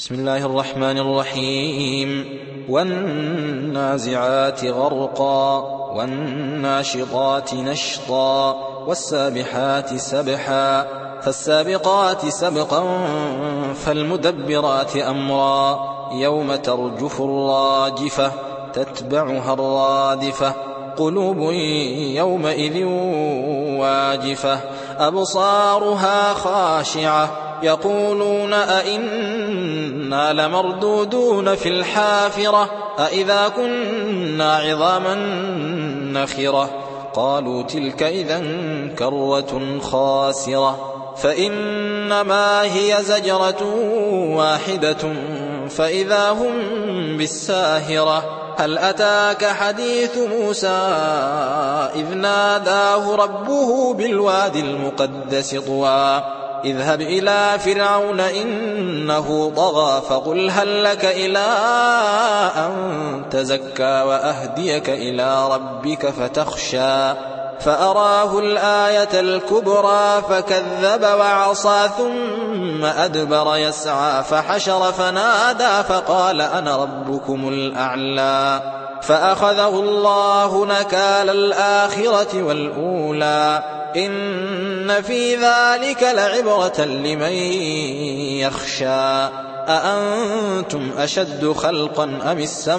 بسم الله الرحمن الرحيم. والنازعات غرقا والناشطات نشطا والسابحات سبحا فالسابقات سبقا فالمدبرات أمرا يوم ترجف الراجفة تتبعها الرادفة قلوب يومئذ واجفة أبصارها خاشعة يقولون أئنا لمردودون في الحافرة أئذا كنا عظاما نخرة قالوا تلك إذا كرة خاسرة فإنما هي زجرة واحدة فإذا هم بالساهرة هل أتاك حديث موسى إذ ناداه ربه بالوادي المقدس طوى اذهب إلى فرعون إنه طغى فقل هل لك إلى أن تزكى وأهديك إلى ربك فتخشى فأراه الآية الكبرى فكذب وعصى ثم أدبر يسعى فحشر فنادى فقال أنا ربكم الأعلى فأخذه الله نكال الآخرة والأولى إن في ذلك لعبرة لمن يخشى أأنتم أشد خلقا أم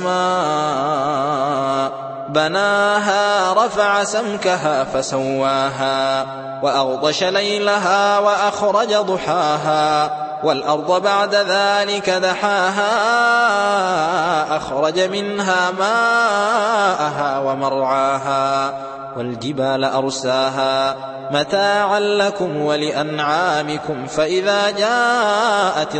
السماء بناها رفع سمكها فسواها وأغطش ليلها وأخرج ضحاها والأرض بعد ذلك دحاها أخرج منها ماءها ومرعاها والجبال أرساها متاعا لكم ولأنعامكم فإذا جاءت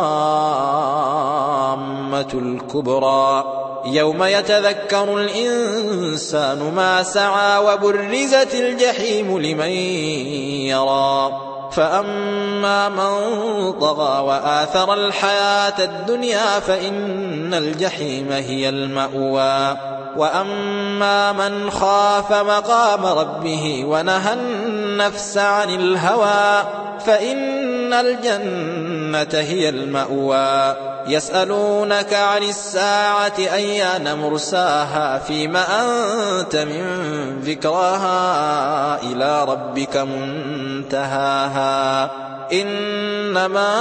الطامة الكبرى يوم يتذكر الإنسان ما سعى وبرزت الجحيم لمن يرى فأما من طغى وآثر الحياة الدنيا فإن الجحيم هي المأوى وأما من خاف مقام ربه ونهى النفس عن الهوى فإن الجنة هي المأوى يسألونك عن الساعة أيان مرساها فيما أنت من ذكراها إلى ربك منتهاها إنما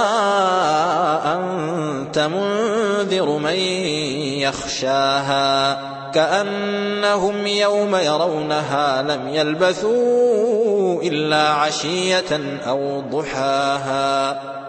أنت منذر من يخشاها كأنهم يوم يرونها لم يلبثوا إلا عشية أو ضحاها